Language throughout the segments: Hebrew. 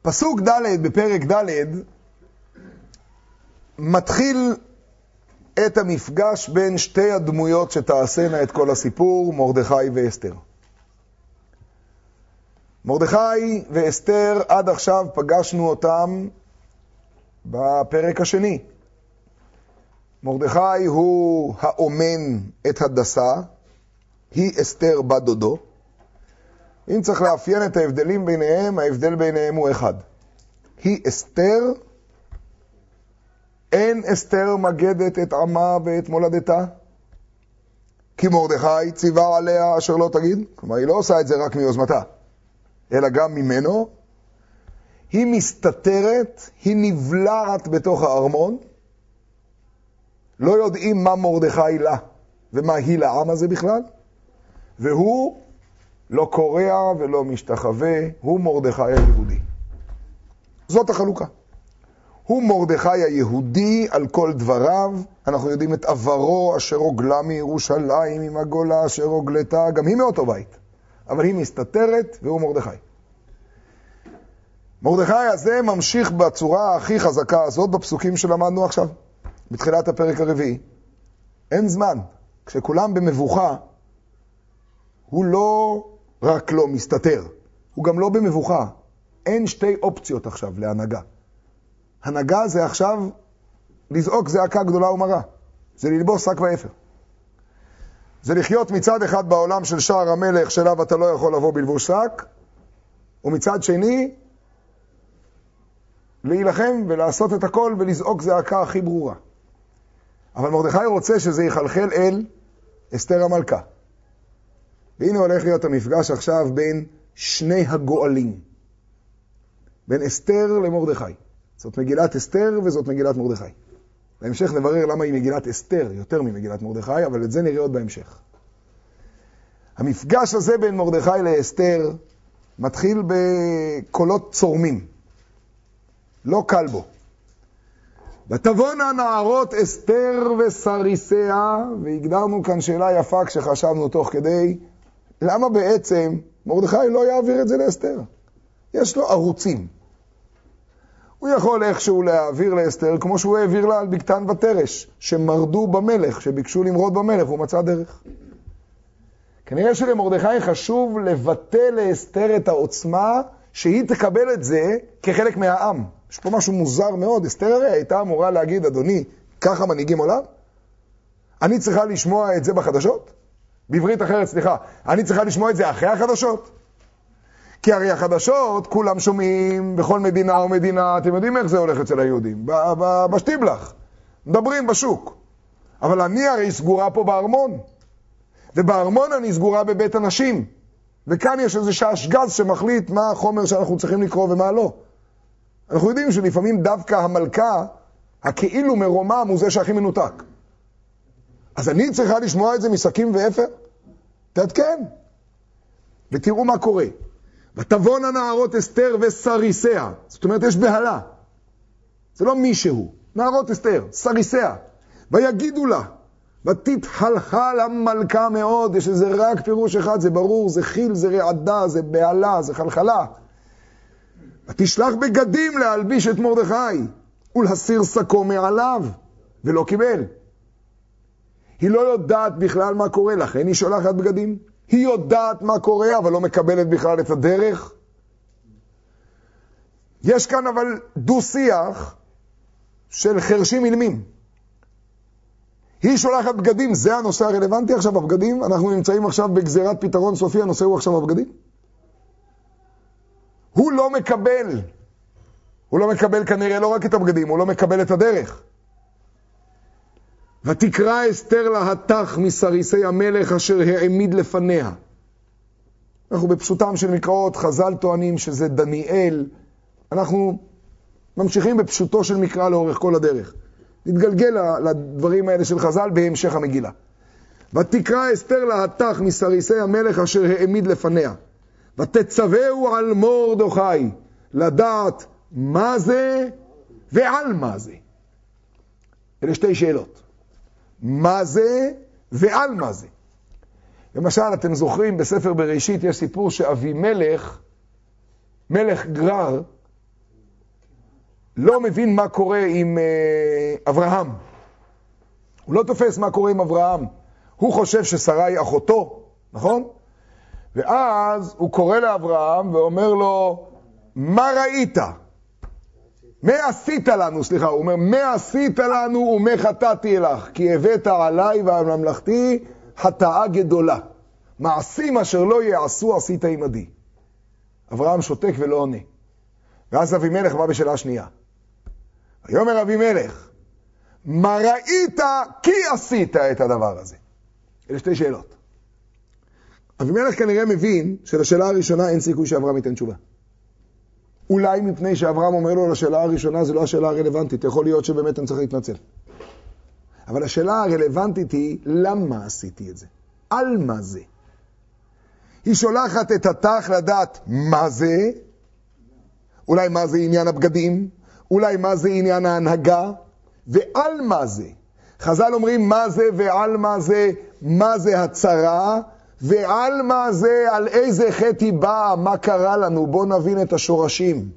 פסוק ד' בפרק ד' מתחיל את המפגש בין שתי הדמויות שתעשינה את כל הסיפור, מרדכי ואסתר. מרדכי ואסתר עד עכשיו פגשנו אותם בפרק השני. מרדכי הוא האומן את הדסה, היא אסתר בת דודו. אם צריך לאפיין את ההבדלים ביניהם, ההבדל ביניהם הוא אחד. היא אסתר, אין אסתר מגדת את עמה ואת מולדתה, כי מרדכי ציווה עליה אשר לא תגיד. כלומר, היא לא עושה את זה רק מיוזמתה, אלא גם ממנו. היא מסתתרת, היא נבלעת בתוך הארמון. לא יודעים מה מרדכי לה ומה היא לעם הזה בכלל. והוא לא קורע ולא משתחווה, הוא מרדכי היהודי. זאת החלוקה. הוא מרדכי היהודי על כל דבריו. אנחנו יודעים את עברו אשר הוגלה מירושלים עם הגולה אשר הוגלתה, גם היא מאותו בית. אבל היא מסתתרת והוא מרדכי. מרדכי הזה ממשיך בצורה הכי חזקה הזאת בפסוקים שלמדנו עכשיו, בתחילת הפרק הרביעי. אין זמן. כשכולם במבוכה, הוא לא רק לא מסתתר, הוא גם לא במבוכה. אין שתי אופציות עכשיו להנהגה. הנהגה זה עכשיו לזעוק זעקה גדולה ומרה. זה ללבוס שק ואפר. זה לחיות מצד אחד בעולם של שער המלך שאליו אתה לא יכול לבוא בלבוש שק, ומצד שני להילחם ולעשות את הכל ולזעוק זעקה הכי ברורה. אבל מרדכי רוצה שזה יחלחל אל אסתר המלכה. והנה הולך להיות המפגש עכשיו בין שני הגואלים. בין אסתר למרדכי. זאת מגילת אסתר וזאת מגילת מרדכי. בהמשך נברר למה היא מגילת אסתר יותר ממגילת מרדכי, אבל את זה נראה עוד בהמשך. המפגש הזה בין מרדכי לאסתר מתחיל בקולות צורמים. לא קל בו. ותבואנה נערות אסתר וסריסיה, והגדרנו כאן שאלה יפה כשחשבנו תוך כדי, למה בעצם מרדכי לא יעביר את זה לאסתר? יש לו ערוצים. הוא יכול איכשהו להעביר לאסתר כמו שהוא העביר לה על בגתן ותרש, שמרדו במלך, שביקשו למרוד במלך, הוא מצא דרך. כנראה שלמרדכי חשוב לבטא לאסתר את העוצמה, שהיא תקבל את זה כחלק מהעם. יש פה משהו מוזר מאוד. אסתר הרי הייתה אמורה להגיד, אדוני, ככה מנהיגים עולם? אני צריכה לשמוע את זה בחדשות? בעברית אחרת, סליחה, אני צריכה לשמוע את זה אחרי החדשות? כי הרי החדשות כולם שומעים בכל מדינה ומדינה, אתם יודעים איך זה הולך אצל היהודים, בשטיבלח, מדברים בשוק. אבל אני הרי סגורה פה בארמון, ובארמון אני סגורה בבית אנשים, וכאן יש איזה ששגז שמחליט מה החומר שאנחנו צריכים לקרוא ומה לא. אנחנו יודעים שלפעמים דווקא המלכה, הכאילו מרומם, הוא זה שהכי מנותק. אז אני צריכה לשמוע את זה מסכים ואפר? תעדכן. ותראו מה קורה. ותבואנה נערות אסתר וסריסיה. זאת אומרת, יש בהלה. זה לא מישהו. נערות אסתר, סריסיה. ויגידו לה, ותתחלחל המלכה מאוד. יש לזה רק פירוש אחד, זה ברור, זה חיל, זה רעדה, זה בהלה, זה חלחלה. ותשלח בגדים להלביש את מרדכי, ולהסיר שקו מעליו, ולא קיבל. היא לא יודעת בכלל מה קורה, לכן היא שולחת בגדים. היא יודעת מה קורה, אבל לא מקבלת בכלל את הדרך. יש כאן אבל דו-שיח של חרשים אילמים. היא שולחת בגדים, זה הנושא הרלוונטי עכשיו, הבגדים. אנחנו נמצאים עכשיו בגזירת פתרון סופי, הנושא הוא עכשיו הבגדים. הוא לא מקבל. הוא לא מקבל כנראה לא רק את הבגדים, הוא לא מקבל את הדרך. ותקרא אסתר להתך מסריסי המלך אשר העמיד לפניה. אנחנו בפשוטם של מקראות, חז"ל טוענים שזה דניאל. אנחנו ממשיכים בפשוטו של מקרא לאורך כל הדרך. נתגלגל לדברים האלה של חז"ל בהמשך המגילה. ותקרא אסתר להתך מסריסי המלך אשר העמיד לפניה. ותצווהו על מרדכי לדעת מה זה ועל מה זה. אלה שתי שאלות. מה זה ועל מה זה. למשל, אתם זוכרים, בספר בראשית יש סיפור שאבימלך, מלך גרר, לא מבין מה קורה עם אברהם. הוא לא תופס מה קורה עם אברהם. הוא חושב ששרה היא אחותו, נכון? ואז הוא קורא לאברהם ואומר לו, מה ראית? מה עשית לנו? סליחה, הוא אומר, מה עשית לנו ומה חטאתי לך? כי הבאת עליי ועל ממלכתי חטאה גדולה. מעשים אשר לא יעשו עשית עמדי. אברהם שותק ולא עונה. ואז אבימלך בא בשאלה שנייה. ויאמר אבימלך, מה ראית כי עשית את הדבר הזה? אלה שתי שאלות. אבימלך כנראה מבין שלשאלה הראשונה אין סיכוי שאברהם ייתן תשובה. אולי מפני שאברהם אומר לו לשאלה הראשונה, זה לא השאלה הרלוונטית. יכול להיות שבאמת אני צריך להתנצל. אבל השאלה הרלוונטית היא, למה עשיתי את זה? על מה זה? היא שולחת את התח לדעת מה זה, אולי מה זה עניין הבגדים, אולי מה זה עניין ההנהגה, ועל מה זה. חז"ל אומרים מה זה ועל מה זה הצרה, ועל מה זה, על איזה חטא היא באה, מה קרה לנו, בוא נבין את השורשים.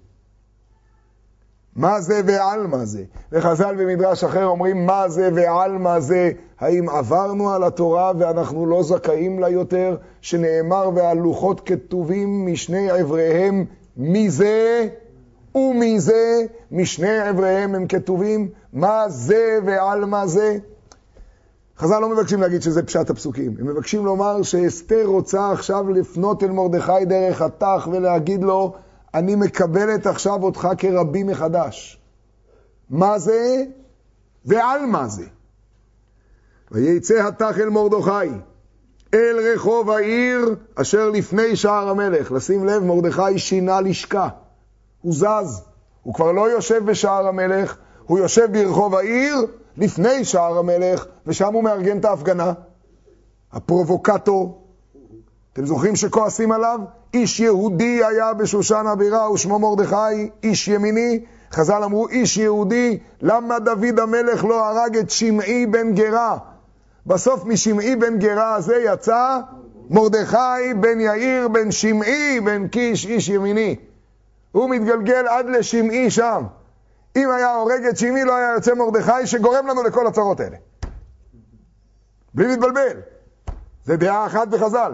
מה זה ועל מה זה. וחז"ל במדרש אחר אומרים מה זה ועל מה זה, האם עברנו על התורה ואנחנו לא זכאים לה יותר, שנאמר והלוחות כתובים משני עבריהם מזה ומזה, משני עבריהם הם כתובים, מה זה ועל מה זה. חז"ל לא מבקשים להגיד שזה פשט הפסוקים, הם מבקשים לומר שאסתר רוצה עכשיו לפנות אל מרדכי דרך התח ולהגיד לו, אני מקבלת עכשיו אותך כרבי מחדש. מה זה ועל מה זה? ויצא התח אל מרדכי, אל רחוב העיר אשר לפני שער המלך. לשים לב, מרדכי שינה לשכה. הוא זז, הוא כבר לא יושב בשער המלך, הוא יושב ברחוב העיר לפני שער המלך, ושם הוא מארגן את ההפגנה. הפרובוקטור, אתם זוכרים שכועסים עליו? איש יהודי היה בשושן הבירה ושמו מרדכי, איש ימיני. חז"ל אמרו איש יהודי, למה דוד המלך לא הרג את שמעי בן גרה? בסוף משמעי בן גרה הזה יצא מרדכי בן יאיר בן שמעי בן קיש, איש ימיני. הוא מתגלגל עד לשמעי שם. אם היה הורג את שמעי לא היה יוצא מרדכי שגורם לנו לכל הצרות האלה. בלי להתבלבל. זה דעה אחת בחז"ל.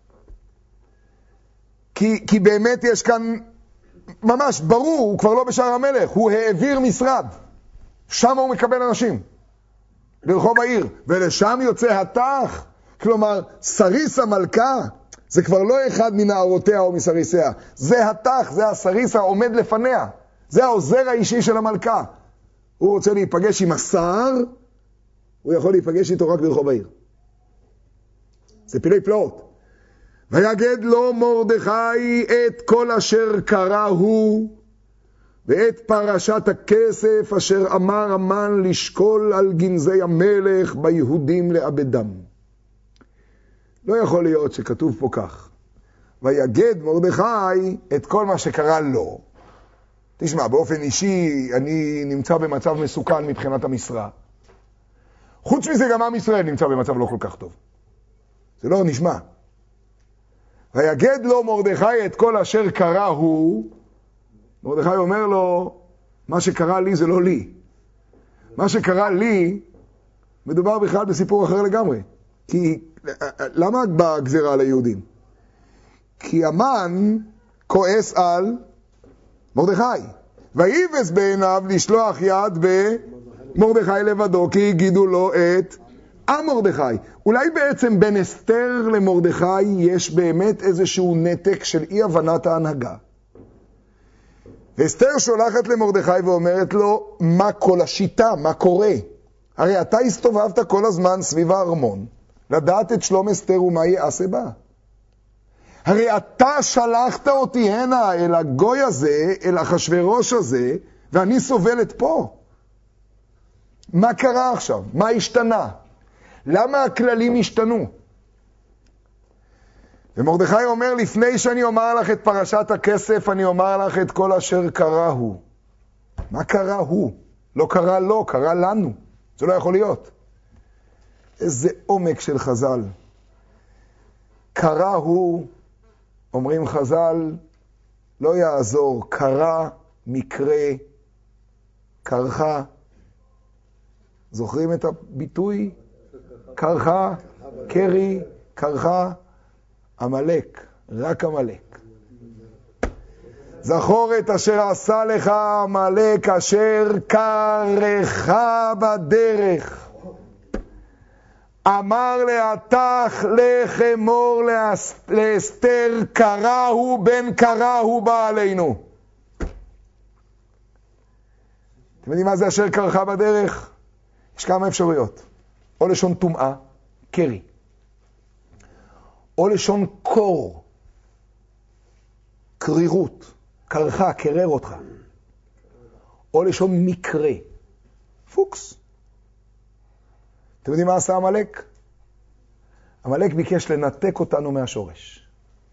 כי באמת יש כאן, ממש ברור, הוא כבר לא בשער המלך, הוא העביר משרד. שם הוא מקבל אנשים. לרחוב העיר. ולשם יוצא התח. כלומר, סריס המלכה, זה כבר לא אחד מנערותיה או מסריסיה. זה התח, זה הסריס העומד לפניה. זה העוזר האישי של המלכה. הוא רוצה להיפגש עם השר, הוא יכול להיפגש איתו רק ברחוב העיר. זה פילי פלאות. ויגד לו מרדכי את כל אשר קרא הוא, ואת פרשת הכסף אשר אמר המן לשקול על גנזי המלך ביהודים לאבדם. לא יכול להיות שכתוב פה כך. ויגד מרדכי את כל מה שקרא לו. תשמע, באופן אישי אני נמצא במצב מסוכן מבחינת המשרה. חוץ מזה גם עם ישראל נמצא במצב לא כל כך טוב. זה לא נשמע. ויגד לו מרדכי את כל אשר קרא הוא. מרדכי אומר לו, מה שקרה לי זה לא לי. מה שקרה לי, מדובר בכלל בסיפור אחר לגמרי. כי, למה בגזירה על היהודים? כי המן כועס על מרדכי. ויבס בעיניו לשלוח יד במרדכי לבדו, כי הגידו לו את מרדכי. אולי בעצם בין אסתר למרדכי יש באמת איזשהו נתק של אי הבנת ההנהגה. ואסתר שולחת למרדכי ואומרת לו, מה כל השיטה? מה קורה? הרי אתה הסתובבת כל הזמן סביב הארמון, לדעת את שלום אסתר ומה יעשה בה. הרי אתה שלחת אותי הנה אל הגוי הזה, אל אחשוורוש הזה, ואני סובלת פה. מה קרה עכשיו? מה השתנה? למה הכללים השתנו? ומרדכי אומר, לפני שאני אומר לך את פרשת הכסף, אני אומר לך את כל אשר קרה הוא. מה קרה הוא? לא קרה לו, קרה לנו. זה לא יכול להיות. איזה עומק של חז"ל. קרה הוא, אומרים חז"ל, לא יעזור, קרה מקרה קרחה. זוכרים את הביטוי? קרחה, קרי, קרחה, עמלק, רק עמלק. זכור את אשר עשה לך עמלק אשר קרך בדרך. אמר להתך לחמור לאסתר, קראו בן קראו בא עלינו. אתם יודעים מה זה אשר קרך בדרך? יש כמה אפשרויות. או לשון טומאה, קרי. או לשון קור, קרירות, קרחה, קרר אותך. או לשון מקרה, פוקס. אתם יודעים מה עשה עמלק? עמלק ביקש לנתק אותנו מהשורש.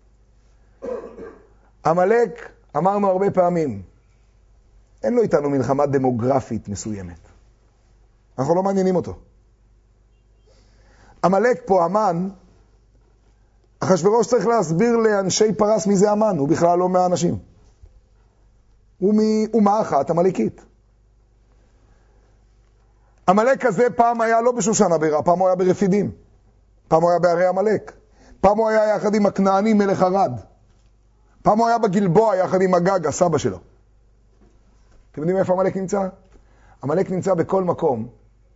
עמלק, אמרנו הרבה פעמים, אין לו איתנו מלחמה דמוגרפית מסוימת. אנחנו לא מעניינים אותו. עמלק פה אמן, אחשוורוש צריך להסביר לאנשי פרס מי זה אמן, הוא בכלל לא מהאנשים. הוא מאומה אחת, עמלקית. עמלק הזה פעם היה לא בשושן הבירה, פעם הוא היה ברפידים. פעם הוא היה בערי עמלק. פעם הוא היה יחד עם הכנעני מלך ערד. פעם הוא היה בגלבוע יחד עם הגג, הסבא שלו. אתם יודעים איפה עמלק נמצא? עמלק נמצא בכל מקום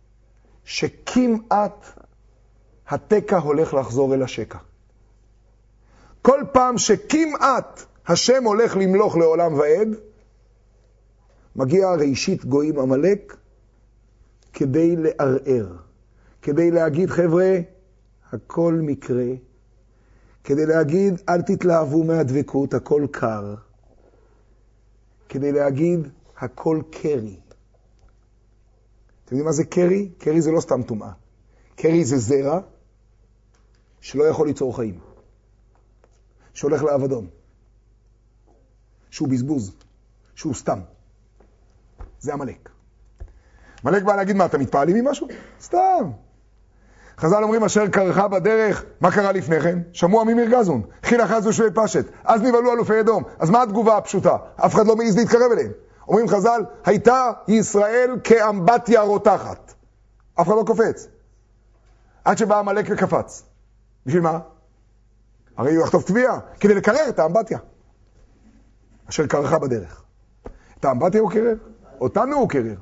שכמעט התקע הולך לחזור אל השקע. כל פעם שכמעט השם הולך למלוך לעולם ועד, מגיע ראשית גויים עמלק כדי לערער, כדי להגיד חבר'ה, הכל מקרה, כדי להגיד אל תתלהבו מהדבקות, הכל קר, כדי להגיד הכל קרי. אתם יודעים מה זה קרי? קרי זה לא סתם טומאה. קרי זה זרע שלא יכול ליצור חיים. שהולך לאבדון. שהוא בזבוז. שהוא סתם. זה עמלק. עמלק בא להגיד מה, אתה מתפעלים ממשהו? סתם. חז"ל אומרים אשר קרחה בדרך, מה קרה לפני כן? שמעו עמים ירגזון. חיל אחזו שועי פשט. אז נבהלו אלופי אדום. אז מה התגובה הפשוטה? אף אחד לא מעז להתקרב אליהם. אומרים חז"ל, הייתה ישראל כאמבטיה רותחת. אף אחד לא קופץ. עד שבא עמלק וקפץ. בשביל מה? הרי הוא יחטוף תביעה, כדי לקרר את האמבטיה. אשר קרחה בדרך. את האמבטיה הוא קרר? אותנו הוא קרר.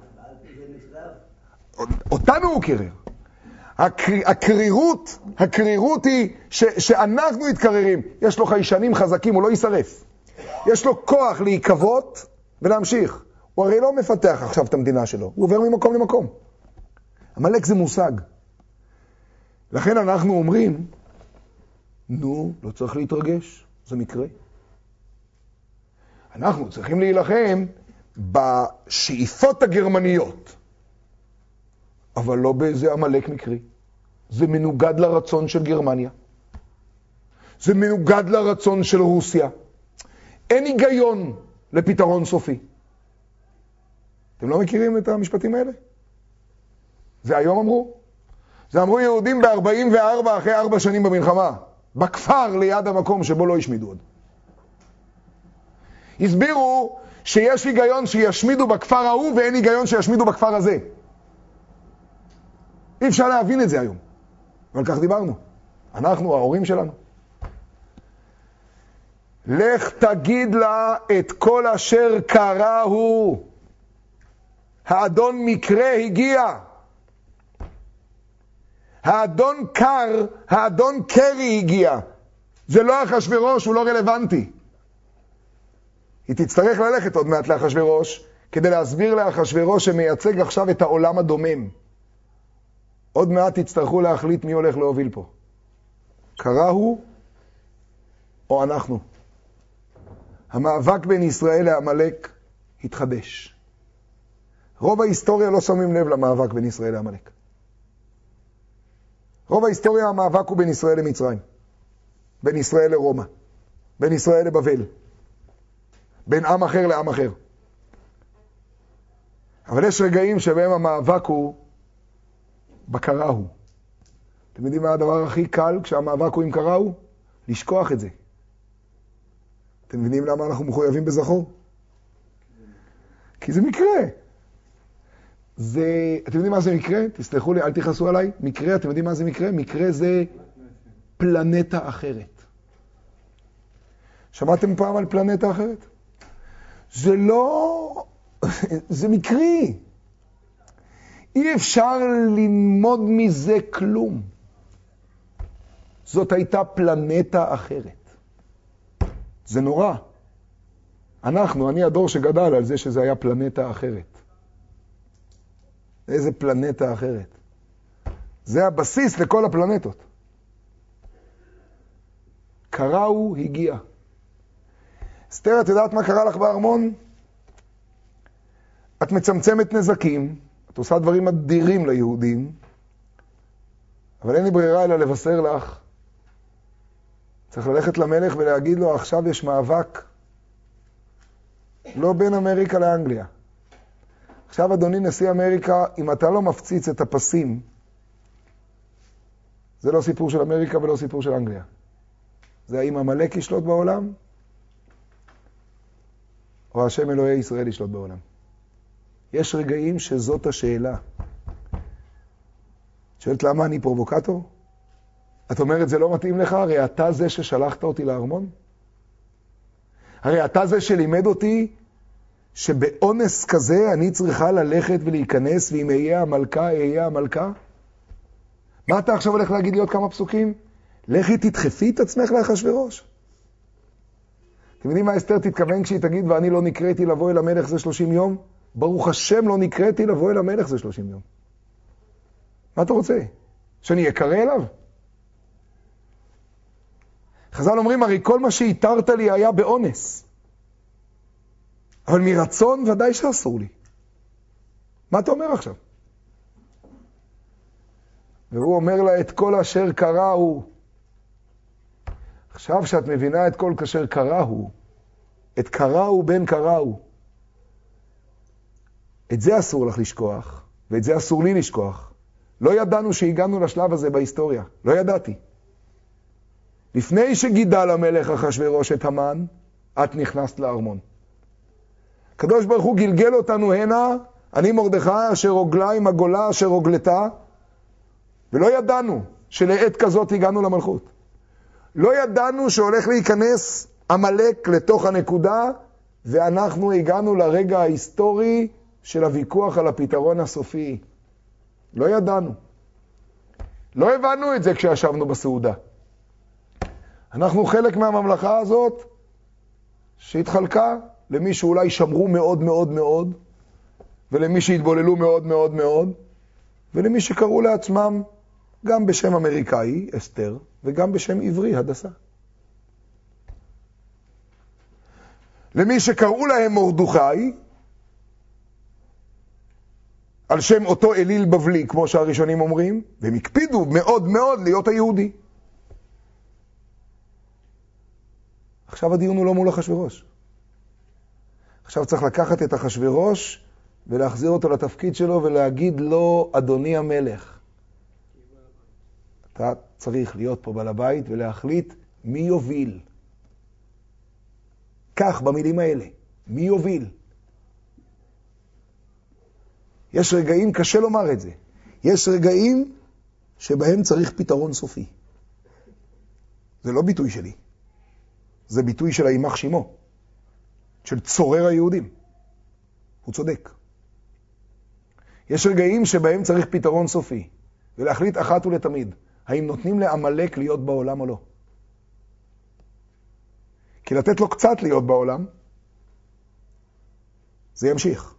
אותנו הוא קרר. הקרירות היא שאנחנו מתקררים. יש לו חיישנים חזקים, הוא לא יישרף. יש לו כוח להיקוות ולהמשיך. הוא הרי לא מפתח עכשיו את המדינה שלו. הוא עובר ממקום למקום. עמלק זה מושג. לכן אנחנו אומרים, נו, לא צריך להתרגש, זה מקרה. אנחנו צריכים להילחם בשאיפות הגרמניות, אבל לא באיזה עמלק מקרי. זה מנוגד לרצון של גרמניה. זה מנוגד לרצון של רוסיה. אין היגיון לפתרון סופי. אתם לא מכירים את המשפטים האלה? זה היום אמרו. זה אמרו יהודים ב-44 אחרי 4 שנים במלחמה. בכפר ליד המקום שבו לא השמידו עוד. הסבירו שיש היגיון שישמידו בכפר ההוא ואין היגיון שישמידו בכפר הזה. אי אפשר להבין את זה היום. אבל כך דיברנו. אנחנו, ההורים שלנו. לך תגיד לה את כל אשר קרה הוא. האדון מקרה הגיע. האדון קר, האדון קרי הגיע. זה לא אחשוורוש, הוא לא רלוונטי. היא תצטרך ללכת עוד מעט לאחשוורוש, כדי להסביר לאחשוורוש שמייצג עכשיו את העולם הדומם. עוד מעט תצטרכו להחליט מי הולך להוביל פה. קרה הוא או אנחנו. המאבק בין ישראל לעמלק התחדש. רוב ההיסטוריה לא שמים לב למאבק בין ישראל לעמלק. רוב ההיסטוריה המאבק הוא בין ישראל למצרים. בין ישראל לרומא. בין ישראל לבבל. בין עם אחר לעם אחר. אבל יש רגעים שבהם המאבק הוא בקרה הוא. אתם יודעים מה הדבר הכי קל כשהמאבק הוא עם קרה הוא? לשכוח את זה. אתם מבינים למה אנחנו מחויבים בזכור? כי זה מקרה. זה, אתם יודעים מה זה מקרה? תסלחו לי, אל תכעסו עליי. מקרה, אתם יודעים מה זה מקרה? מקרה זה פלנטה אחרת. שמעתם פעם על פלנטה אחרת? זה לא... זה מקרי. אי אפשר ללמוד מזה כלום. זאת הייתה פלנטה אחרת. זה נורא. אני הדור שגדל על זה שזה היה פלנטה אחרת. איזה פלנטה אחרת. זה הבסיס לכל הפלנטות. קראו הגיע. אסתר, את יודעת מה קרה לך בארמון? את מצמצמת נזקים, את עושה דברים אדירים ליהודים, אבל אין לי ברירה אלא לבשר לך. צריך ללכת למלך ולהגיד לו, עכשיו יש מאבק, לא בין אמריקה לאנגליה. עכשיו, אדוני נשיא אמריקה, אם אתה לא מפציץ את הפסים, זה לא סיפור של אמריקה ולא סיפור של אנגליה. זה האם המלך ישלוט בעולם, או השם אלוהי ישראל ישלוט בעולם. יש רגעים שזאת השאלה. שואלת למה אני פרובוקטור? את אומרת זה לא מתאים לך? הרי אתה זה ששלחת אותי לארמון? הרי אתה זה שלימד אותי שבאונס כזה אני צריכה ללכת ולהיכנס, ואם אהיה המלכה, אהיה המלכה? מה אתה עכשיו הולך להגיד לי עוד כמה פסוקים? לכי תדחפי את עצמך לאחשוורוש. אתם יודעים מה אסתר תתכוון כשהיא תגיד, ואני לא נקראתי לבוא אל המלך זה 30 יום? ברוך השם לא נקראתי לבוא אל המלך זה 30 יום. מה אתה רוצה? שאני אקרא אליו? חז"ל אומרים, הרי כל מה שהתרת לי היה באונס. אבל מרצון ודאי שאסור לי. מה אתה אומר עכשיו? והוא אומר לה, את כל אשר קרה הוא. עכשיו שאת מבינה את כל אשר קרה הוא, את קרה הוא בן קרה הוא. את זה אסור לך לשכוח, ואת זה אסור לי לשכוח. לא ידענו שהגענו לשלב הזה בהיסטוריה. לא ידעתי. לפני שגידל המלך אחשוורוש את המן, את נכנסת לארמון. הקדוש ברוך הוא גלגל אותנו הנה, אני מרדכי אשר רוגלה עם הגולה אשר רוגלתה, ולא ידענו שלעת כזאת הגענו למלכות. לא ידענו שהולך להיכנס המלך לתוך הנקודה, ואנחנו הגענו לרגע ההיסטורי של הוויכוח על הפתרון הסופי. לא ידענו. לא הבנו את זה כשישבנו בסעודה. אנחנו חלק מהממלכה הזאת שהתחלקה למי שאולי שמרו מאוד מאוד מאוד, ולמי שהתבוללו מאוד מאוד מאוד, ולמי שקראו לעצמם גם בשם אמריקאי, אסתר, וגם בשם עברי, הדסה. למי שקראו להם מרדכי, על שם אותו אליל בבלי, כמו שהראשונים אומרים, והם הקפידו מאוד מאוד להיות היהודי. עכשיו הדיון הוא לא מול אחשוורוש. עכשיו צריך לקחת את אחשוורוש ולהחזיר אותו לתפקיד שלו ולהגיד לו, אדוני המלך, אתה צריך להיות פה בעל הבית ולהחליט מי יוביל. כך במילים האלה, מי יוביל? יש רגעים, קשה לומר את זה, יש רגעים שבהם צריך פתרון סופי. זה לא ביטוי שלי, זה ביטוי של הימח שימו, של צורר היהודים. הוא צודק. יש רגעים שבהם צריך פתרון סופי, ולהחליט אחת ולתמיד, האם נותנים לעמלק להיות בעולם או לא. כי לתת לו קצת להיות בעולם, זה ימשיך.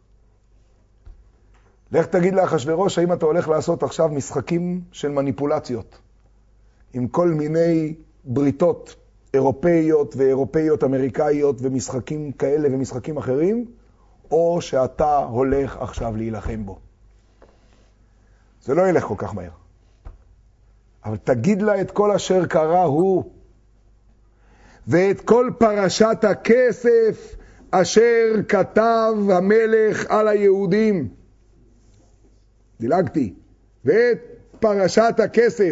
לך תגיד לאחשוורוש, האם אתה הולך לעשות עכשיו משחקים של מניפולציות, עם כל מיני בריתות אירופאיות ואירופאיות אמריקאיות ומשחקים כאלה ומשחקים אחרים, או שאתה הולך עכשיו להילחם בו. זה לא ילך כל כך מהר. אבל תגיד לה את כל אשר קרה הוא, ואת כל פרשת הכסף אשר כתב המלך על היהודים. דילגתי. ואת פרשת הכסף,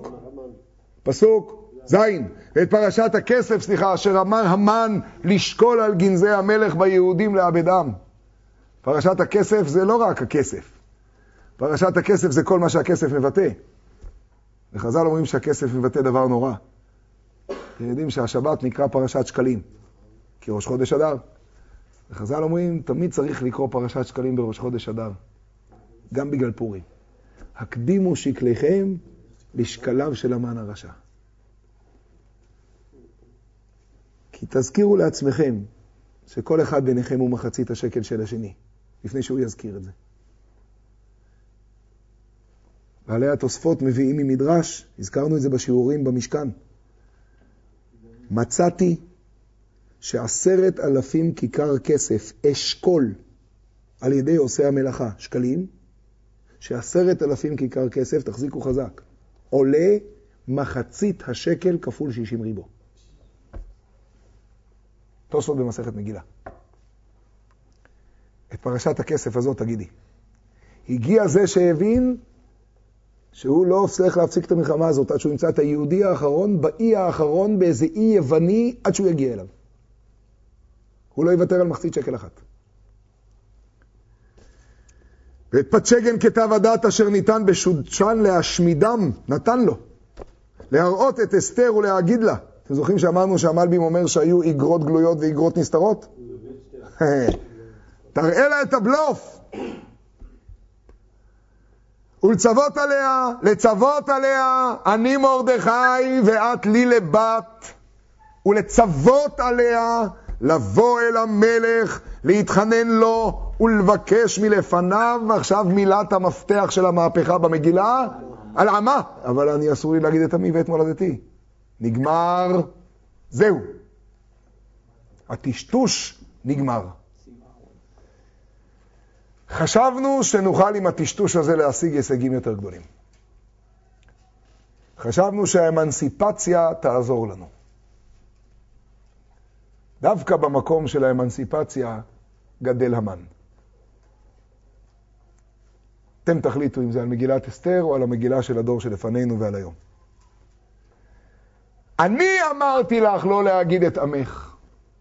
פסוק זין. ואת פרשת הכסף, אשר אמר המן לשקול על גנזי המלך ביהודים לאבדם. פרשת הכסף זה לא רק הכסף, פרשת הכסף זה כל מה שהכסף מבטא. וחז"ל אומרים שהכסף מבטא דבר נורא. אתם יודעים שהשבת נקרא פרשת שקלים, כי ראש חודש אדר. וחז"ל אומרים, תמיד צריך לקרוא פרשת שקלים בראש חודש אדר. גם בגלל פורים. הקדימו שקליכם לשקליו של המן הרשע. כי תזכירו לעצמכם שכל אחד ביניכם הוא מחצית השקל של השני, לפני שהוא יזכיר את זה. ועלי התוספות מביאים ממדרש, הזכרנו את זה בשיעורים במשכן. מצאתי ש10,000 כיכר כסף אשכול על ידי עושה המלאכה, שקלים, ש10,000 כיכר כסף, תחזיקו חזק, עולה מחצית השקל כפול 60 ריבו. תוספות במסכת מגילה. את פרשת הכסף הזאת תגידי. הגיע זה שהבין שהוא לא צריך להפסיק את המלחמה הזאת עד שהוא ימצא את היהודי האחרון, באי האחרון, באיזה אי יווני, עד שהוא יגיע אליו. הוא לא יוותר על מחצית שקל אחת. ואת פצ'גן כתב הדת אשר ניתן בשושן להשמידם, נתן לו. להראות את אסתר ולהגיד לה. אתם זוכרים שאמרנו שהמלבים אומר שהיו איגרות גלויות ואיגרות נסתרות? תראה לה את הבלוף. לצוות עליה, אני מרדכי ואת לי לבת, ולצוות עליה לבוא אל המלך, להתחנן לו ולבקש מלפניו. ועכשיו מילת המפתח של המהפכה במגילה, על עמה. אבל אני אסור לי להגיד את עמי ואת מולדתי. נגמר, זהו. הטשטוש נגמר. חשבנו שנוכל עם הטשטוש הזה להשיג הישגים יותר גדולים. חשבנו שהאמנסיפציה תעזור לנו. דווקא במקום של האמנסיפציה גדל המן. אתם תחליטו אם זה על מגילת אסתר או על המגילה של הדור שלפנינו ועל היום. אני אמרתי לך לא להגיד את עמך.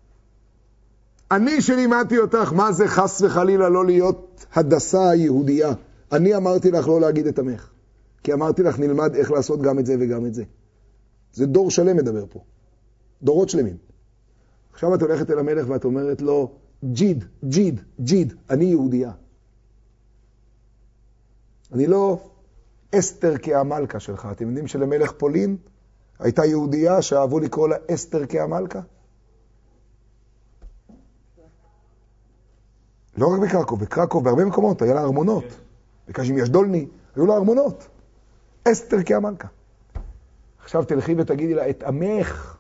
אני שלימדתי אותך מה זה חס וחלילה לא להיות הדסה היהודייה. אני אמרתי לך לא להגיד את עמך. כי אמרתי לך נלמד איך לעשות גם את זה וגם את זה. זה דור שלם מדבר פה. דורות שלמים. עכשיו את הולכת אל המלך ואת אומרת לו, ג'יד, אני יהודייה. אני לא אסתר כהמלכה שלך. אתם יודעים שלמלך פולין הייתה יהודייה שאהבו לקרוא לה אסתר כהמלכה? לא רק בקרקוב, בהרבה מקומות, היה לה ארמונות. בקשים ישדולני, היו לה ארמונות. אסתר כהמלכה. עכשיו תלכי ותגידי לה, את עמך.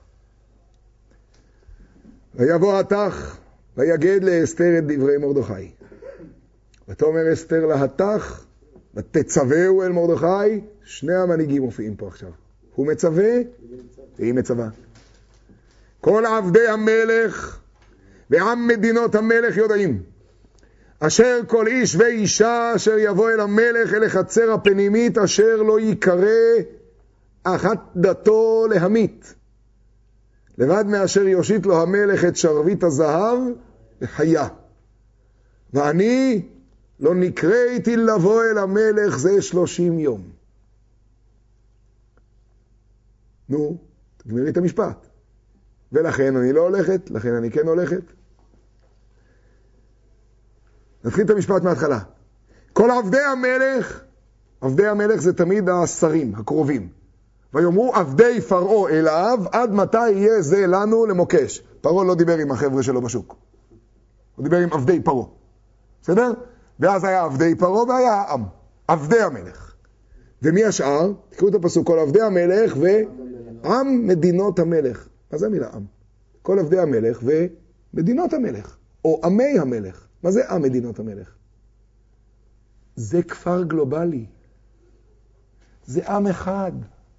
ויבוא התך, ויגד לאסתר את דברי מרדכי. ותאמר אסתר להתך, ותצווהו אל מרדכי. שני המנהיגים מופיעים פה עכשיו. הוא מצווה, והיא מצווה. כל עבדי המלך ועם מדינות המלך יודעים. אשר כל איש ואישה אשר יבוא אל המלך אל החצר הפנימית אשר לא יקרא אחת דתו להמית. לבד מאשר יושיט לו המלך את שרביט הזהב וחיה. ואני לא נקראתי לבוא אל המלך זה 30 יום. נו, תגמרי את המשפט. ולכן אני לא הולכת, לכן אני כן הולכת. נתחיל את המשפט מההתחלה. כל עבדי המלך זה תמיד השרים, הקרובים. ויאמרו עבדי פרעה אליו, עד מתי יהיה זה לנו למוקש. פרעה לא דיבר עם החבר'ה שלו בשוק. הוא דיבר עם עבדי פרעה. בסדר? ואז היה עבדי פרעה והיה העם. עבדי המלך. ומי השאר? תקראו את הפסוק, כל עבדי המלך ועם מדינות המלך. מה זה המילה עם? כל עבדי המלך ומדינות המלך. או עמי המלך. מה זה עם מדינות המלך? זה כפר גלובלי. זה עם אחד.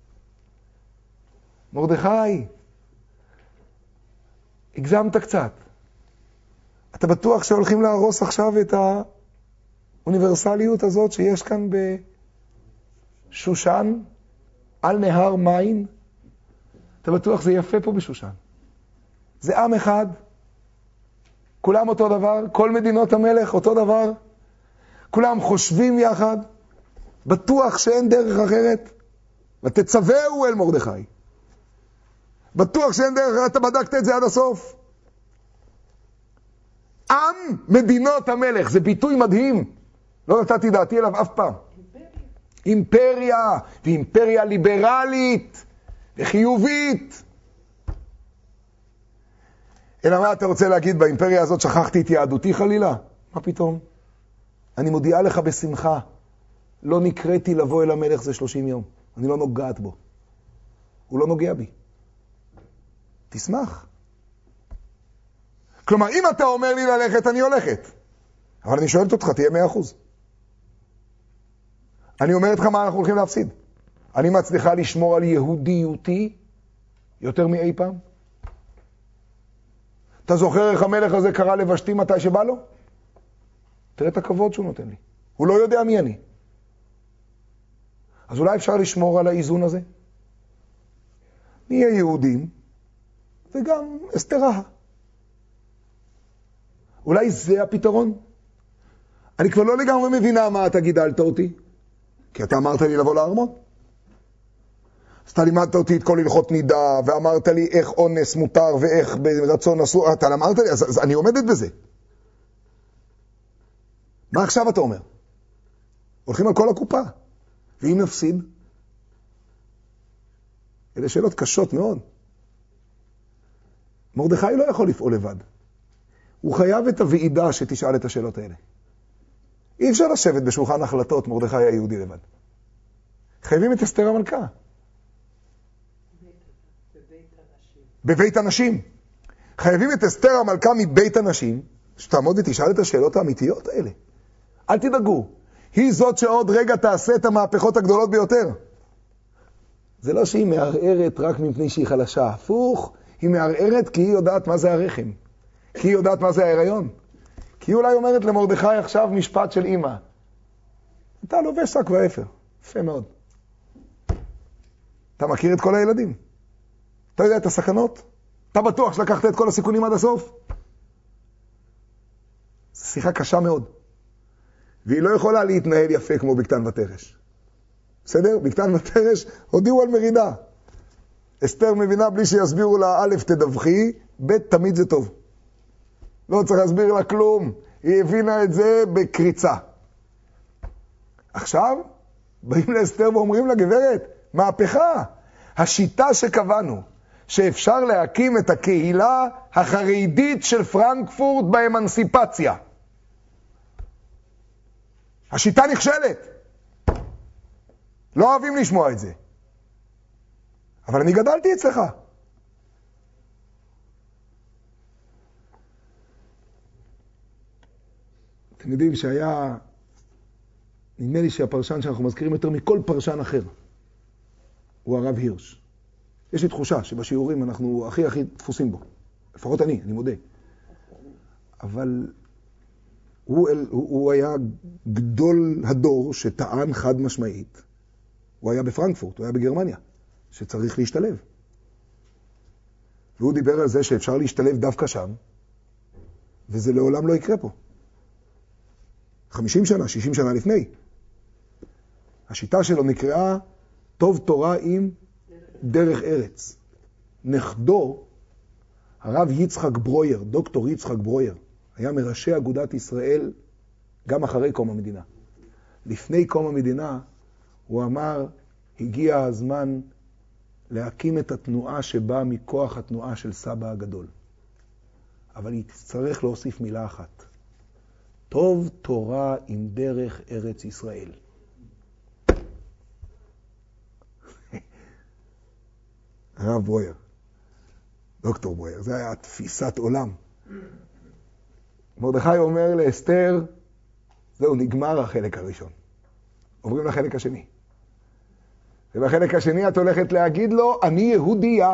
מרדכי, הגזמת קצת. אתה בטוח שהולכים להרוס עכשיו את האוניברסליות הזאת שיש כאן בשושן, על נהר מים? אתה בטוח זה יפה פה בשושן. זה עם אחד. כולם אותו דבר, כל מדינות המלך אותו דבר. כולם חושבים יחד, בטוח שאין דרך אחרת? ותצווהו אל מרדכי. בטוח שאין דרך אחרת, אתה בדקת את זה עד הסוף. עם מדינות המלך, זה ביטוי מדהים. לא נתתי דעתי אליו אף פעם. אימפריה, ואימפריה ליברלית, וחיובית. אלא מה אתה רוצה להגיד, באימפריה הזאת שכחתי את יהדותי חלילה? מה פתאום? אני מודיעה לך בשמחה, לא נקראתי לבוא אל המלך זה 30 יום. אני לא נוגעת בו. הוא לא נוגע בי. תשמח. כלומר, אם אתה אומר לי ללכת, אני הולכת. אבל אני שואלת אותך, תהיה 100%. אני אומרת לך מה אנחנו הולכים להפסיד. אני מצליחה לשמור על יהודיותי יותר מאי פעם. אתה זוכר איך המלך הזה קרא לבשתי מתי שבא לו? תראה את הכבוד שהוא נותן לי. הוא לא יודע מי אני. אז אולי אפשר לשמור על האיזון הזה? נהיה יהודים, וגם אסתרה. אולי זה הפתרון? אני כבר לא לגמרי מבינה מה אתה גידלת אותי, כי אתה אמרת לי לבוא לארמון. אז אתה לימדת אותי את כל הלכות נידה, ואמרת לי איך אונס מותר ואיך ברצון אסור. אתה אמרת לי, אז אני עומדת בזה. מה עכשיו אתה אומר? הולכים על כל הקופה. ואם נפסיד? אלה שאלות קשות מאוד. מרדכי לא יכול לפעול לבד. הוא חייב את הוועידה שתשאל את השאלות האלה. אי אפשר לשבת בשולחן החלטות מרדכי היהודי לבד. חייבים את אסתר המלכה. בבית הנשים. חייבים את אסתר המלכה מבית הנשים, שתעמוד ותשאל את השאלות האמיתיות האלה. אל תדאגו. היא זאת שעוד רגע תעשה את המהפכות הגדולות ביותר. זה לא שהיא מערערת רק מפני שהיא חלשה. הפוך, היא מערערת כי היא יודעת מה זה הרחם. כי היא יודעת מה זה ההיריון. כי היא אולי אומרת למרדכי עכשיו משפט של אמא. אתה לובש שק ואפר. יפה מאוד. אתה מכיר את כל הילדים. אתה יודע את הסכנות. אתה בטוח שלקחת את כל הסיכונים עד הסוף. זו שיחה קשה מאוד. והיא לא יכולה להתנהל יפה כמו בקטן ותרש. בסדר? בקטן ותרש הודיעו על מרידה. אסתר מבינה בלי שיסבירו לה, א' תדווחי, ב' תמיד זה טוב. לא צריך להסביר לה כלום. היא הבינה את זה בקריצה. עכשיו, באים לאסתר ואומרים לה, גברת, מהפכה. השיטה שקבענו, שאפשר להקים את הקהילה החרדית של פרנקפורט באמנסיפציה. השיטה נכשלת. לא אוהבים לשמוע את זה. אבל אני גדלתי אצלך. אתם יודעים שהיה, נדמה לי שהפרשן שאנחנו מזכירים יותר מכל פרשן אחר, הוא הרב הירש. יש לי תחושה שבשיעורים אנחנו הכי דפוסים בו. לפחות אני מודה. אבל הוא היה גדול הדור שטען חד משמעית. הוא היה בפרנקפורט, הוא היה בגרמניה, שצריך להשתלב. והוא דיבר על זה שאפשר להשתלב דווקא שם, וזה לעולם לא יקרה פה. 50 שנה, 60 שנה לפני. השיטה שלו נקראה טוב תורה עם דרך ארץ. נכדו, הרב יצחק ברויר, דוקטור יצחק ברויר, היה מראשי אגודת ישראל גם אחרי קום המדינה. לפני קום המדינה הוא אמר, הגיע הזמן להקים את התנועה שבאה מכוח התנועה של סבא הגדול. אבל היא תצטרך להוסיף מילה אחת. טוב תורה עם דרך ארץ ישראל. הרב ברויר, דוקטור ברויר, זה היה תפיסת עולם. מרדכי אומר לאסתר, זהו, נגמר החלק הראשון. עוברים לחלק השני. ובחלק השני את הולכת להגיד לו, אני יהודייה.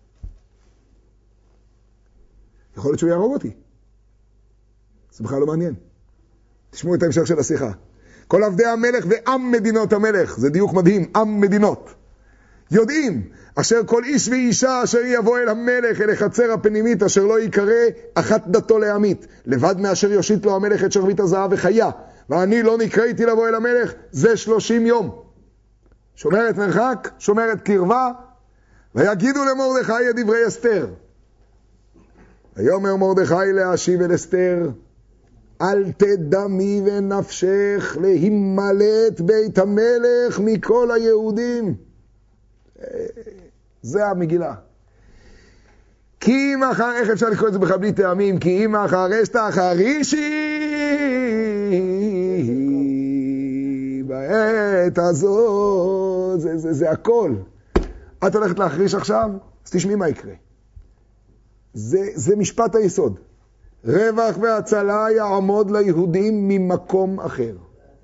יכול להיות שהוא יהרוג אותי. זה בכלל לא מעניין. תשמעו את ההמשך של השיחה. כל עבדי המלך ועם מדינות המלך, זה דיוק מדהים, עם מדינות. יודעים, אשר כל איש ואישה אשר יבוא אל המלך, אל החצר הפנימית, אשר לא יקרא אחת דתו לעמית, לבד מאשר יושיט לו המלך את שרביט הזהב וחיה, ואני לא נקראתי לבוא אל המלך, זה 30 יום. שומרת מרחק, שומרת קרבה, ויגידו למרדכי את דברי אסתר. ויאמר מרדכי להשיב אל אסתר, אל תדמי ונפשך להימלט בית המלך מכל היהודים. זה המגילה. כי אם אחר, איך אפשר לקרוא את זה בכלל בלי טעמים? כי אם אחר אשתך הרישי בעת הזאת, זה הכל. את הולכת להחריש עכשיו, אז תשמעי מה יקרה. זה משפט היסוד. רווח והצלה יעמוד ליהודים ממקום אחר.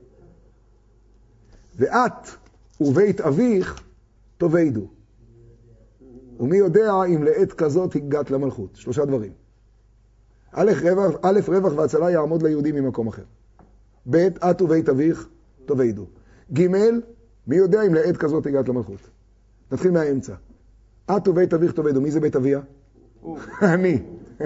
ואת ובית אביך תאבדו. ומי יודע אם לעת כזאת הגעת למלכות. 3 דברים. א', רווח והצלה יעמוד ליהודים ממקום אחר. ב', את ובית אביך תאבדו. ג', מי יודע אם לעת כזאת הגעת למלכות. נתחיל מהאמצע. את ובית אביך תאבדו. מי זה בית אביה? אני.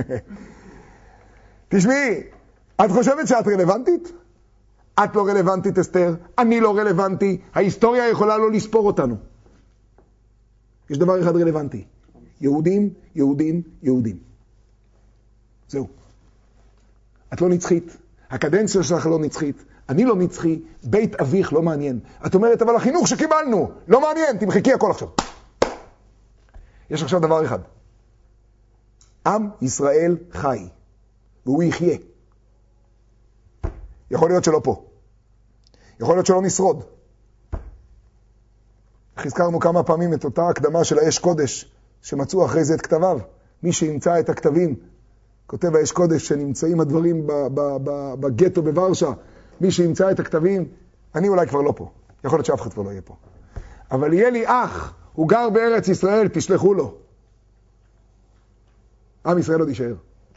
תשמעי, את חושבת שאת רלוונטית? את לא רלוונטית, אסתר. אני לא רלוונטי. ההיסטוריה יכולה לא לספור אותנו. יש דבר אחד רלוונטי. יהודים, יהודים, יהודים. זהו. את לא נצחית. הקדנציה שלך לא נצחית. אני לא נצחי. בית אביך לא מעניין. את אומרת, אבל החינוך שקיבלנו לא מעניין. תמחקי הכל עכשיו. יש עכשיו דבר אחד. עם ישראל חי. והוא יחיה. יכול להיות שלא פה. יכול להיות שלא נשרוד. הזכרנו כמה פעמים את אותה הקדמה של האש קודש, שמצאו אחרי זה את כתביו. מי שימצא את הכתבים, כותב האש קודש, שנמצאים הדברים בגטו בוורשה, מי שימצא את הכתבים, אני אולי כבר לא פה. יכול להיות שאף אחד כבר לא יהיה פה. אבל יהיה לי אח, הוא גר בארץ ישראל, תשלחו לו. עם ישראל עוד יישאר.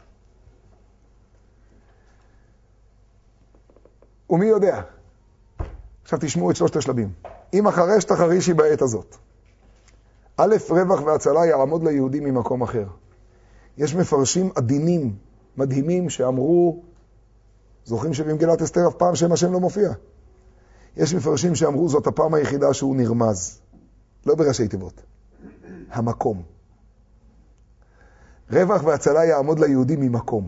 ומי יודע? עכשיו תשמעו את 3 השלבים. אם החרש תחרישי בעת הזאת. א', רווח והצלה יעמוד ליהודים ממקום אחר. יש מפרשים עדינים, מדהימים, שאמרו, זוכרים שבמגילת אסתר אף פעם שם השם לא מופיע. יש מפרשים שאמרו, זאת הפעם היחידה שהוא נרמז. לא בראשי תיבות. המקום. רווח והצלה יעמוד ליהודים ממקום.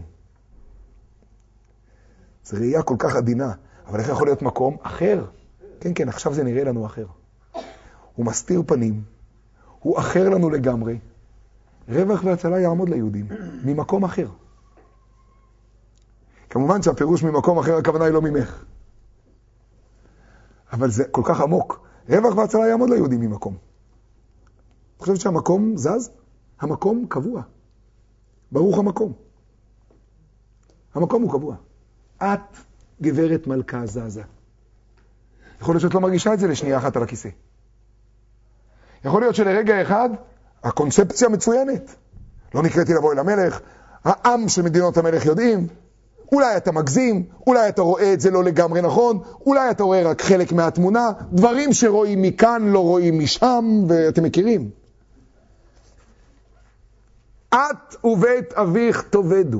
זו ראייה כל כך עדינה. אבל איך יכול להיות מקום אחר? כן, כן, עכשיו זה נראה לנו אחר. הוא מסתיר פנים, הוא אחר לנו לגמרי. רווח והצלה יעמוד ליהודים, ממקום אחר. כמובן שהפירוש ממקום אחר, הכוונה היא לא ממך. אבל זה כל כך עמוק. רווח והצלה יעמוד ליהודים ממקום. את חושבת שהמקום זז? המקום קבוע. ברוך המקום. המקום הוא קבוע. את גברת מלכה זזה. יכול להיות שאת לא מרגישה את זה לשנייה אחת על הכיסא. יכול להיות שלרגע אחד, הקונספציה מצוינת. לא נקראתי לבוא אל המלך, העם של מדינות המלך יודעים, אולי אתה מגזים, אולי אתה רואה את זה לא לגמרי נכון, אולי אתה רואה רק חלק מהתמונה, דברים שרואים מכאן לא רואים משם, ואתם מכירים. את ובית אביך תאבדו.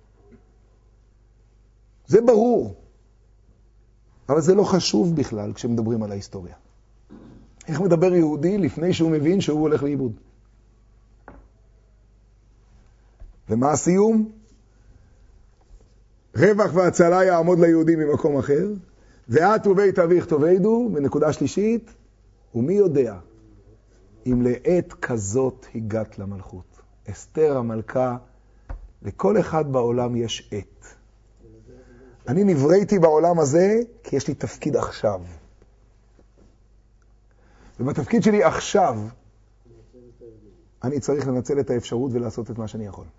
זה ברור. אבל זה לא חשוב בכלל כשמדברים על ההיסטוריה. איך מדבר יהודי לפני שהוא מבין שהוא הולך לאיבוד? ומה הסיום? רווח והצלה יעמוד ליהודים ממקום אחר, ואת ובית אביך תאבדו, ונקודה שלישית, ומי יודע אם לעת כזאת הגעת למלכות. אסתר המלכה, לכל אחד בעולם יש עת. אני נבראתי בעולם הזה כי יש לי תפקיד עכשיו. ובתפקיד שלי עכשיו, אני צריך לנצל את האפשרות ולעשות את מה שאני יכול.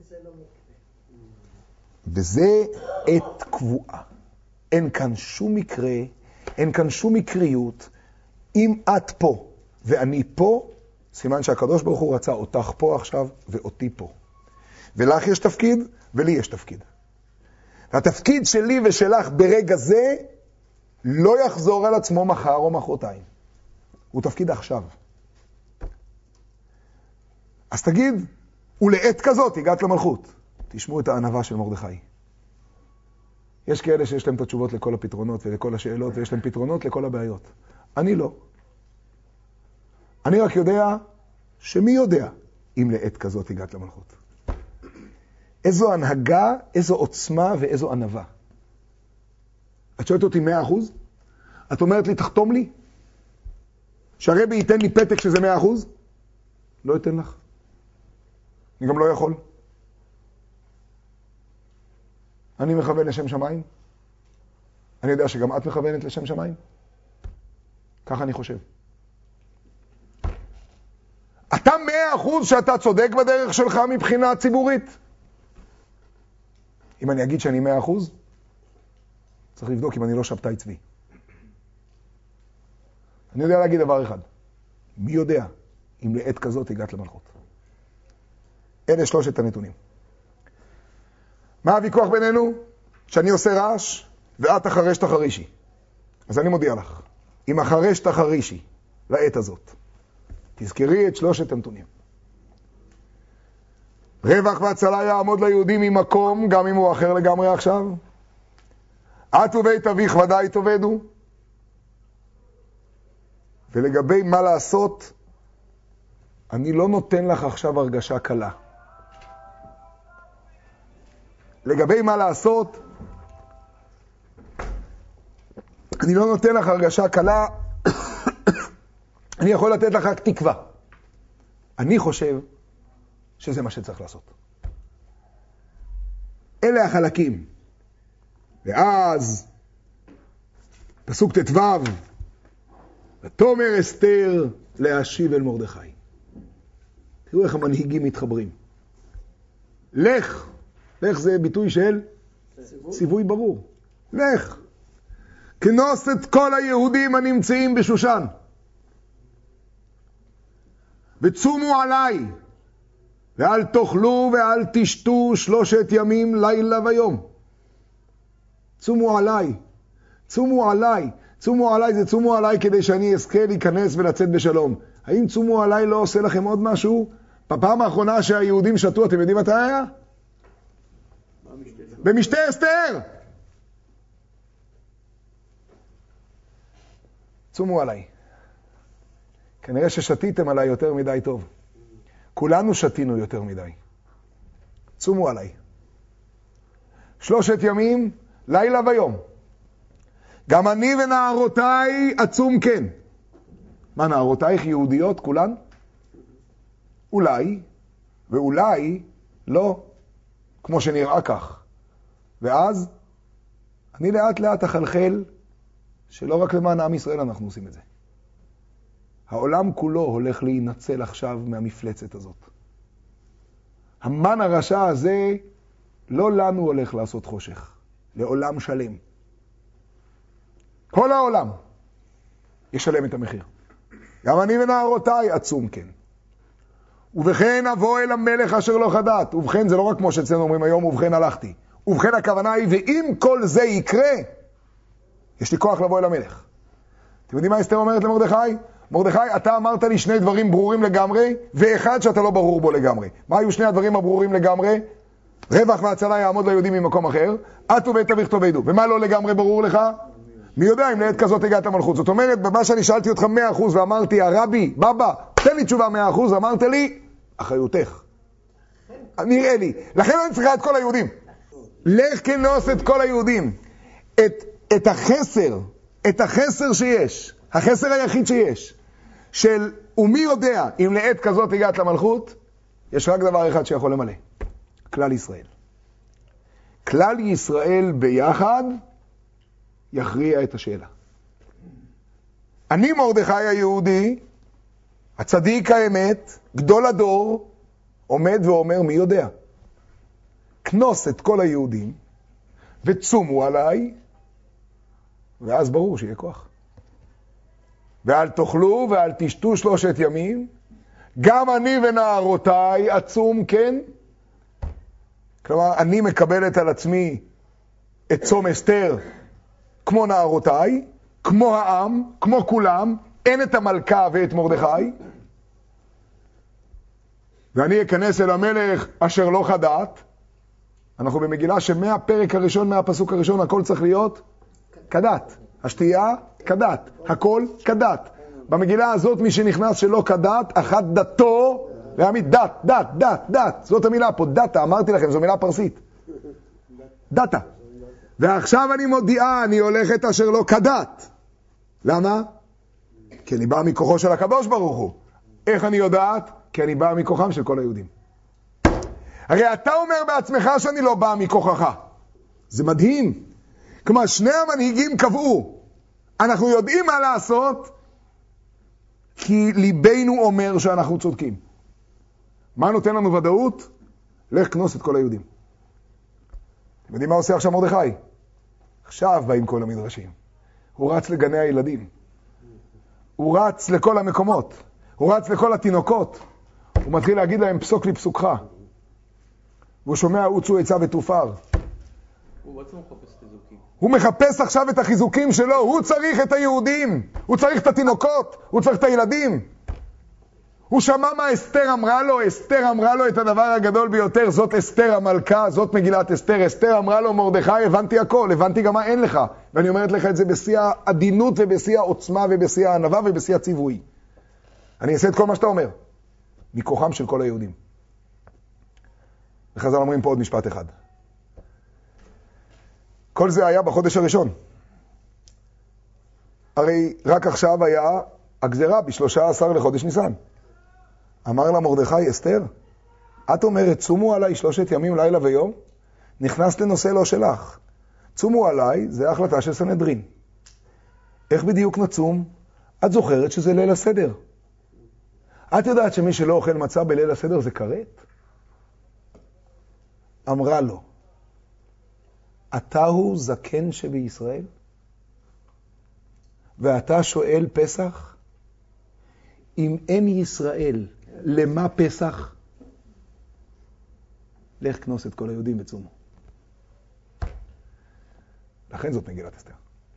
וזה עת קבועה. אין כאן שום מקרה, אין כאן שום מקריות. אם את פה ואני פה, סימן שהקדוש ברוך הוא רצה אותך פה עכשיו ואותי פה. ולך יש תפקיד ולי יש תפקיד. התפקיד שלי ושלך ברגע זה לא יחזור על עצמו מחר או מחרתיים. הוא תפקיד עכשיו. אז תגיד, ולעת כזאת הגעת למלכות. תשמעו את הענווה של מרדכי. יש כאלה שיש להם את התשובות לכל הפתרונות ולכל השאלות, ויש להם פתרונות לכל הבעיות. אני לא. אני רק יודע שמי יודע אם לעת כזאת הגעת למלכות. איזו הנהגה, איזו עוצמה ואיזו ענווה. את שואלת אותי 100%? את אומרת לי, תחתום לי? שהרבי ייתן לי פתק שזה 100%? לא ייתן לך. אני גם לא יכול. אני מכוון לשם שמיים. אני יודע שגם את מכוונת לשם שמיים. ככה אני חושב. אתה 100% שאתה צודק בדרך שלך מבחינה ציבורית. אם אני אגיד שאני 100%, צריך לבדוק אם אני לא שבתאי צבי. אני יודע להגיד דבר אחד. מי יודע אם לעת כזאת הגעת למלכות? אלה שלושת הנתונים. מה הוויכוח בינינו? שאני עושה רעש ואת החרש תחרישי. אז אני מודיע לך, אם החרש תחרישי לעת הזאת, תזכרי את שלושת הנתונים. רווח והצלה יעמוד ליהודים ממקום, גם אם הוא אחר לגמרי עכשיו. את ובית אביך ודאי תאבדו. ולגבי מה לעשות, אני לא נותן לך עכשיו הרגשה קלה. לגבי מה לעשות, אני לא נותן לך הרגשה קלה, אני יכול לתת לך רק תקווה. אני חושב שזה מה שצריך לעשות. אלה החלקים. ואז, פסוק ט"ו, ותאמר אסתר להשיב אל מרדכי. תראו איך המנהיגים מתחברים. לך, לך זה ביטוי של ציווי ברור. לך, כנוס את כל היהודים הנמצאים בשושן. וצומו עליי, ואל תאכלו ואל תשתו 3 ימים לילה ויום. צומו עליי, צומו עליי, צומו עליי זה צומו עליי כדי שאני אזכה להיכנס ולצאת בשלום. האם צומו עליי לא עושה לכם עוד משהו? בפעם האחרונה שהיהודים שתו, אתם יודעים מתי היה? במשתה אסתר. צומו עליי. כנראה ששתיתם עליי יותר מדי טוב. כולנו שתינו יותר מדי. צומו עליי. 3 ימים, לילה ויום. גם אני ונערותיי עצום כן. מה, נערותייך יהודיות כולן? אולי, ואולי לא, כמו שנראה כך. ואז אני לאט לאט אחלחל שלא רק למען עם ישראל אנחנו עושים את זה. העולם כולו הולך להינצל עכשיו מהמפלצת הזאת. המן הרשע הזה לא לנו הולך לעשות חושך, לעולם שלם. כל העולם ישלם את המחיר. גם אני ונערותיי עצום כן. ובכן אבוא אל המלך אשר לא חדעת. ובכן זה לא רק כמו שאצלנו אומרים היום, ובכן הלכתי. ובכן הכוונה היא, ואם כל זה יקרה, יש לי כוח לבוא אל המלך. אתם יודעים מה אסתר אומרת למרדכי? מרדכי, אתה אמרת לי 2 דברים ברורים לגמרי, ואחד שאתה לא ברור בו לגמרי. מה היו 2 הדברים הברורים לגמרי? רווח והצלה יעמוד ליהודים ממקום אחר, את ובית אביך תאבדו. ומה לא לגמרי ברור לך? מי יודע אם לעת כזאת הגעת למלכות. זאת אומרת, במה שאני שאלתי אותך 100% ואמרתי, הרבי, בבא, תן לי תשובה 100%, אמרת לי, אחריותך. נראה לי. לכן אני צריכה את כל היהודים. לך כנוס את כל היהודים. את החסר שיש, החסר היחיד שיש, של ומי יודע אם לעת כזאת הגעת למלכות, יש רק דבר אחד שיכול למלא. כלל ישראל. כלל ישראל ביחד יכריע את השאלה. אני מרדכי היהודי, הצדיק האמת, גדול הדור, עומד ואומר מי יודע. כנוס את כל היהודים וצומו עליי, ואז ברור שיהיה כוח. ואל תאכלו ואל תשתו 3 ימים, גם אני ונערותיי עצום כן. כלומר, אני מקבלת על עצמי את צום אסתר כמו נערותיי, כמו העם, כמו כולם, אין את המלכה ואת מרדכי. ואני אכנס אל המלך אשר לא חדאת. אנחנו במגילה שמהפרק הראשון, מהפסוק הראשון, הכל צריך להיות כדת. השתייה, כדת. הכל כדת. במגילה הזאת מי שנכנס שלא כדת, אחת דתו, להעמיד דת. זאת המילה פה, דתה, אמרתי לכם, זו מילה פרסית. דתה. ועכשיו אני מודיעה, אני הולכת אשר לא כדת. למה? כי אני באה מכוחו של הקדוש ברוך הוא. איך אני יודעת? כי אני באה מכוחם של כל היהודים. הרי אתה אומר בעצמך שאני לא באה מכוחך. זה מדהים. כלומר, שני המנהיגים קבעו, אנחנו יודעים מה לעשות, כי ליבנו אומר שאנחנו צודקים. מה נותן לנו ודאות? לך כנוס את כל היהודים. אתם יודעים מה עושה עכשיו מרדכי? עכשיו באים כל המדרשים. הוא רץ לגני הילדים. הוא רץ לכל המקומות. הוא רץ לכל התינוקות. הוא מתחיל להגיד להם פסוק לי פסוקך. והוא שומע עוצו עצה ותופר. הוא בעצם מחפש חיזוקים. הוא מחפש עכשיו את החיזוקים שלו. הוא צריך את היהודים. הוא צריך את התינוקות. הוא צריך את הילדים. הוא שמע מה אסתר אמרה לו. אסתר אמרה לו את הדבר הגדול ביותר. זאת אסתר המלכה. זאת מגילת אסתר. אסתר אמרה לו מרדכי, הבנתי הכל. הבנתי גם מה אין לך. ואני אומרת לך את זה בשיא העדינות ובשיא העוצמה ובשיא הענווה ובשיא הציווי. אני אעשה את כל מה שאתה אומר. מכוחם של כל היהודים. וחז"ל אומרים פה עוד משפט אחד. כל זה היה בחודש הראשון. הרי רק עכשיו היה הגזרה ב-13 לחודש ניסן. אמר לה מרדכי, אסתר, את אומרת, צומו עליי 3 ימים, לילה ויום? נכנס לנושא לא שלך. צומו עליי, זה החלטה של סנהדרין. איך בדיוק נצום? את זוכרת שזה ליל הסדר. את יודעת שמי שלא אוכל מצה בליל הסדר זה כרת? אמרה לו, אתה הוא זקן שבישראל? ואתה שואל פסח? אם אין ישראל, למה פסח? לך כנוס את כל היהודים וצומו. לכן זאת מגילת אסתר.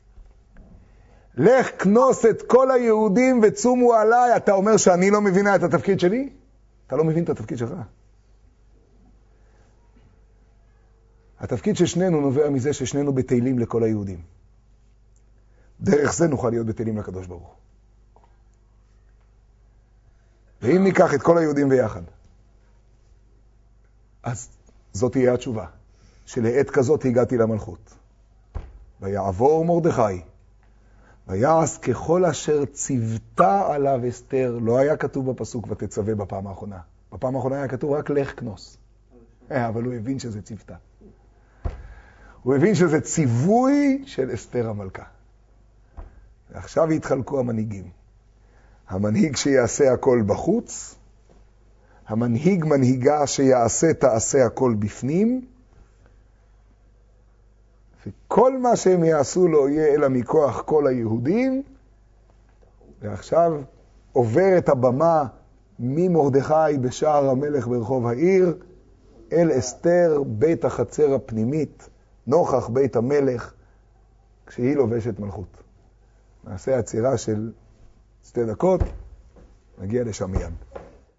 לך כנוס את כל היהודים וצומו עליי. אתה אומר שאני לא מבינה את התפקיד שלי? אתה לא מבין את התפקיד שלך. התפקיד של שנינו נובע מזה ששנינו בתהילים לכל היהודים. דרך זה נוכל להיות בתהילים לקדוש ברוך. ואם ניקח את כל היהודים ביחד, אז זאת תהיה התשובה, שלעת כזאת הגעתי למלכות. ויעבור מרדכי, ויעש ככל אשר ציוותה עליו אסתר. לא היה כתוב בפסוק ותצווה בפעם האחרונה. בפעם האחרונה היה כתוב רק לך כנוס. אבל הוא הבין שזה ציוותה. הוא הבין שזה ציווי של אסתר המלכה. ועכשיו התחלקו המנהיגים. המנהיג שיעשה הכל בחוץ, המנהיג מנהיגה שיעשה תעשה הכל בפנים, וכל מה שהם יעשו לו יהיה אלא מכוח כל היהודים. ועכשיו עובר את הבמה ממרדכי בשער המלך ברחוב העיר אל אסתר בית החצר הפנימית נוכח בית המלך כשהיא לובשת מלכות. נעשה עצירה של 2 דקות, נגיע לשם מיד.